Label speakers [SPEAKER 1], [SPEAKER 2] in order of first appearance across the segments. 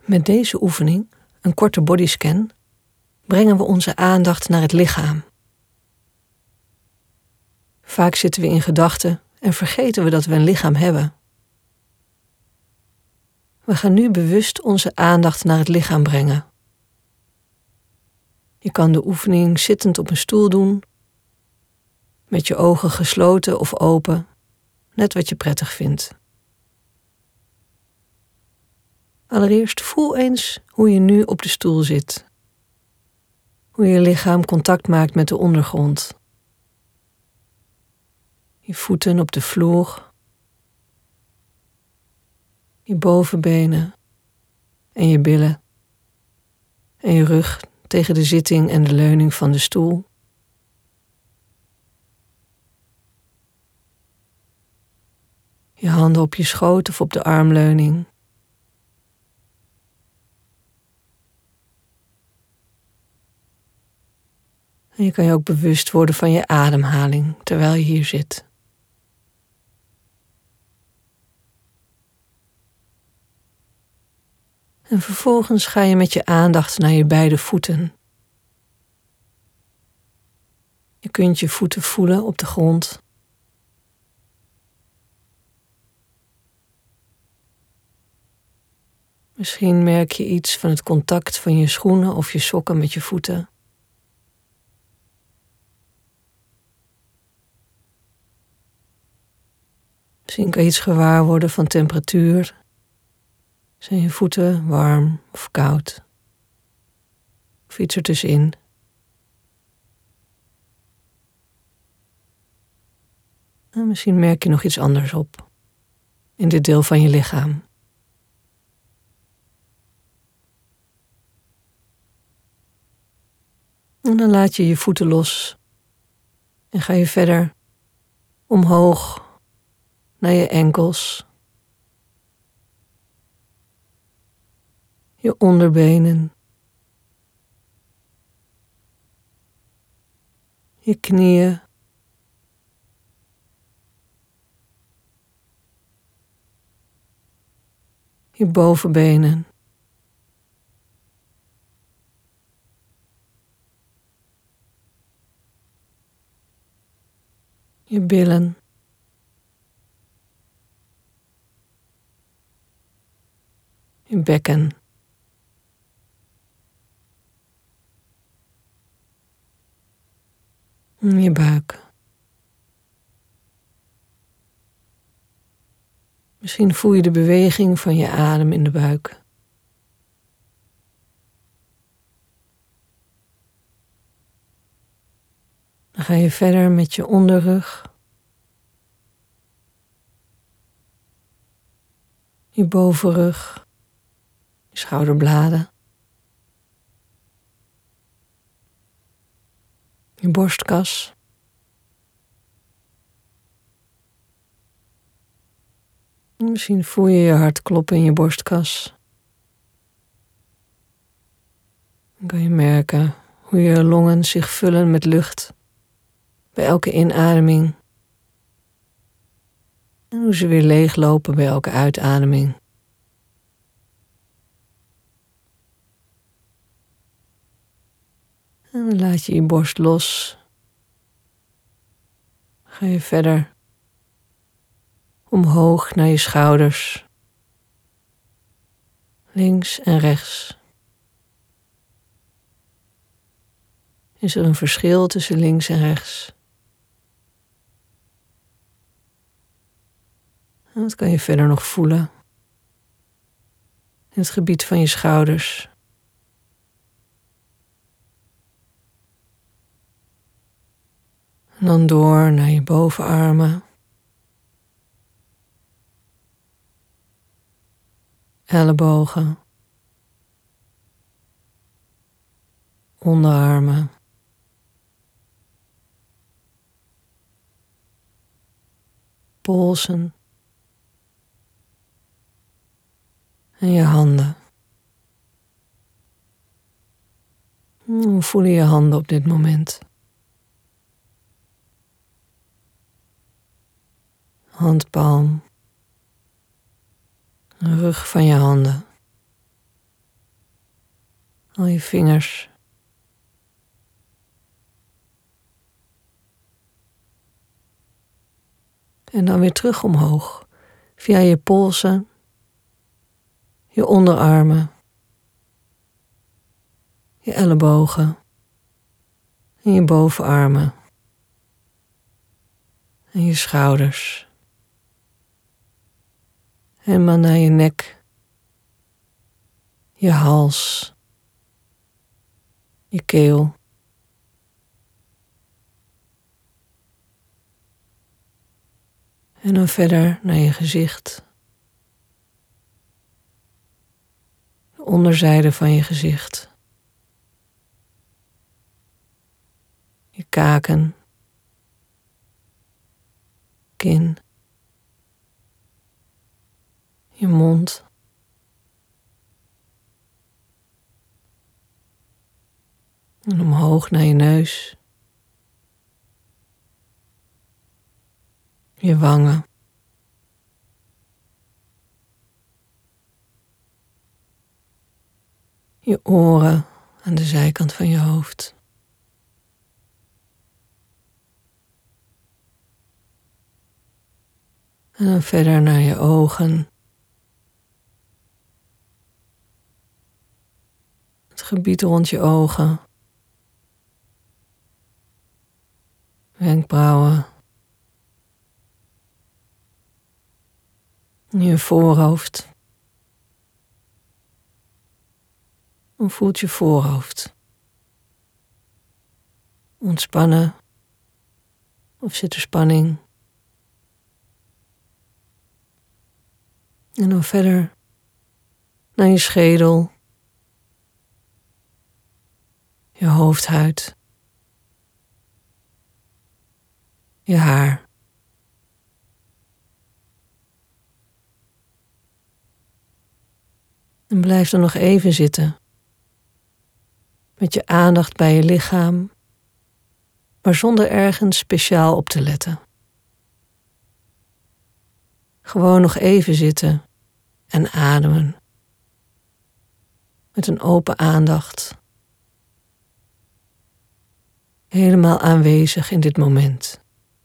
[SPEAKER 1] Met deze oefening, een korte bodyscan, brengen we onze aandacht naar het lichaam. Vaak zitten we in gedachten en vergeten we dat we een lichaam hebben. We gaan nu bewust onze aandacht naar het lichaam brengen. Je kan de oefening zittend op een stoel doen, met je ogen gesloten of open, net wat je prettig vindt. Allereerst voel eens hoe je nu op de stoel zit. Hoe je lichaam contact maakt met de ondergrond. Je voeten op de vloer. Je bovenbenen en je billen. En je rug tegen de zitting en de leuning van de stoel. Je handen op je schoot of op de armleuning. En je kan je ook bewust worden van je ademhaling terwijl je hier zit. En vervolgens ga je met je aandacht naar je beide voeten. Je kunt je voeten voelen op de grond. Misschien merk je iets van het contact van je schoenen of je sokken met je voeten. Misschien kan je iets gewaar worden van temperatuur. Zijn je voeten warm of koud? Of iets ertussenin? En misschien merk je nog iets anders op. In dit deel van je lichaam. En dan laat je je voeten los. En ga je verder omhoog naar je enkels. Je onderbenen. Je knieën. Je bovenbenen. Je billen. Je bekken. En je buik. Misschien voel je de beweging van je adem in de buik. Dan ga je verder met je onderrug. Je bovenrug. Je schouderbladen. Je borstkas. Misschien voel je je hart kloppen in je borstkas. Dan kan je merken hoe je longen zich vullen met lucht bij elke inademing. En hoe ze weer leeglopen bij elke uitademing. En dan laat je je borst los. Ga je verder omhoog naar je schouders. Links en rechts. Is er een verschil tussen links en rechts? En dat kan je verder nog voelen. In het gebied van je schouders. En dan door naar je bovenarmen. Ellebogen. Onderarmen. Polsen. En je handen. Hoe voelen je handen op dit moment? Handpalm. De rug van je handen. al je vingers. En dan weer terug omhoog, via je polsen, je onderarmen, je ellebogen en je bovenarmen en je schouders. Helemaal naar je nek, je hals, je keel. En dan verder naar je gezicht. De onderzijde van je gezicht. Je kaken. Kin. Je mond. En omhoog naar je neus. Je wangen. Je oren aan de zijkant van je hoofd. En dan verder naar je ogen. Het gebied rond je ogen. Wenkbrauwen. Je voorhoofd. Hoe voelt je voorhoofd? Ontspannen? Of zit er spanning? En dan verder naar je schedel. Je hoofdhuid. Je haar. En blijf er nog even zitten. Met je aandacht bij je lichaam, maar zonder ergens speciaal op te letten. Gewoon nog even zitten en ademen. Met een open aandacht. Helemaal aanwezig in dit moment.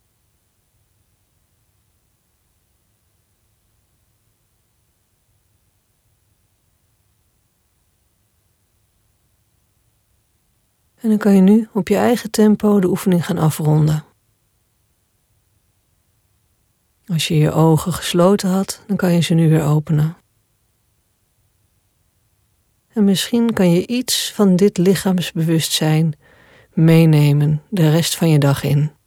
[SPEAKER 1] En dan kan je nu op je eigen tempo de oefening gaan afronden. Als je je ogen gesloten had, dan kan je ze nu weer openen. En misschien kan je iets van dit lichaamsbewustzijn meenemen de rest van je dag in.